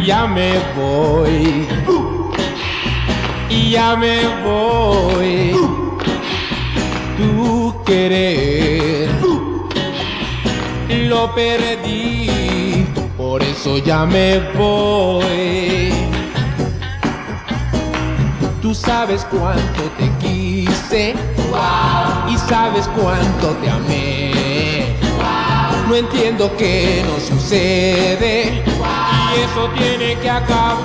ya me voy, y ya me voy. Tu querer lo perdí, por eso ya me voy. Tú sabes cuánto te quise, wow, y sabes cuánto te amé. Wow. No entiendo qué nos sucede, wow, y eso tiene que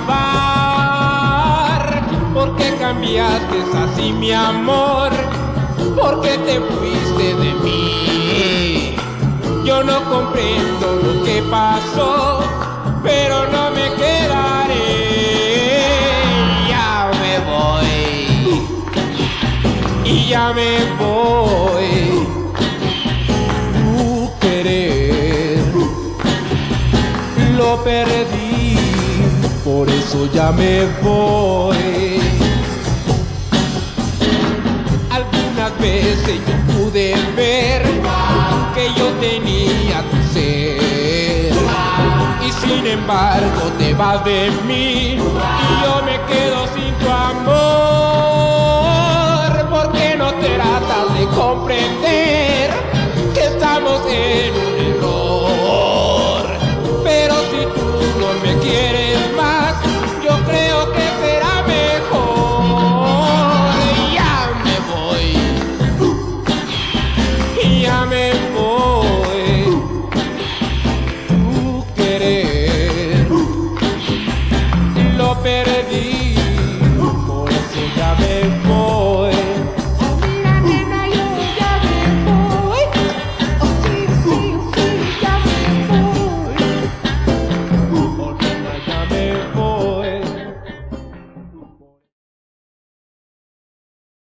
acabar. ¿Por qué cambiaste así, mi amor? ¿Por qué te fuiste de mí? Yo no comprendo lo que pasó, pero no me quedaré. Y ya me voy. Tu querer lo perdí, por eso ya me voy. Algunas veces yo pude ver que yo tenía tu ser, y sin embargo te vas de mí, y yo me quedo sin tu amor. ¿Por qué no tratas de comprender